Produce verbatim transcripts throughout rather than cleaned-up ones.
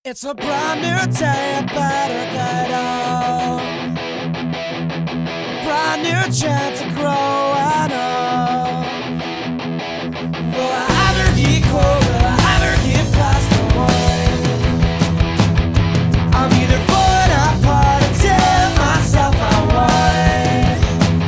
It's a brand new day, I better get up. Brand new chance to grow and up. Will I ever get cold? Will I ever get past the wall? I'm either falling apart or tearing myself away.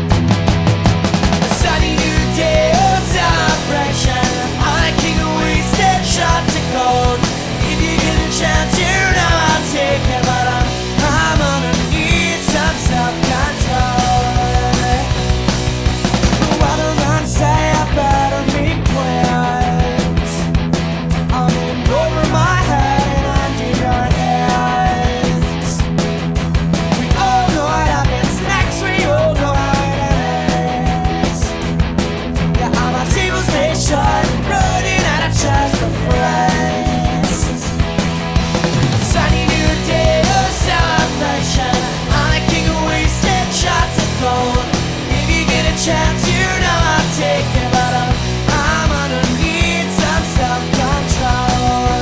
A sunny new day of celebration. I'm a king of wasted shots of gold. If you get a chance, you know I'll take it, but I'm, I'm gonna need some self-control. Why don't I say I better make plans? I'm in over my head and under your hands. We all know what happens next, we all know how it ends. Yeah, all my tables they shut, running out of chance for friends. Sunny new day of celebration. I'm a king of wasted shots of gold. If you get a chance, you know I'll take it, but I'm, I'm gonna need some self-control.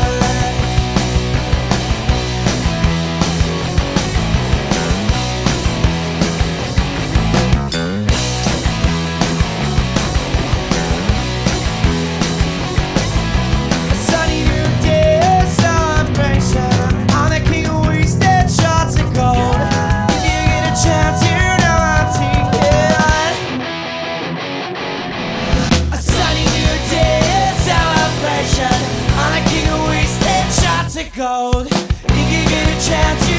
A sunny new day of celebration. I'm the king of wasted shots of gold. If you get a chance, you know I'll take it. A sunny new day of celebration. I'm the king of wasted shots of gold. If you get a chance,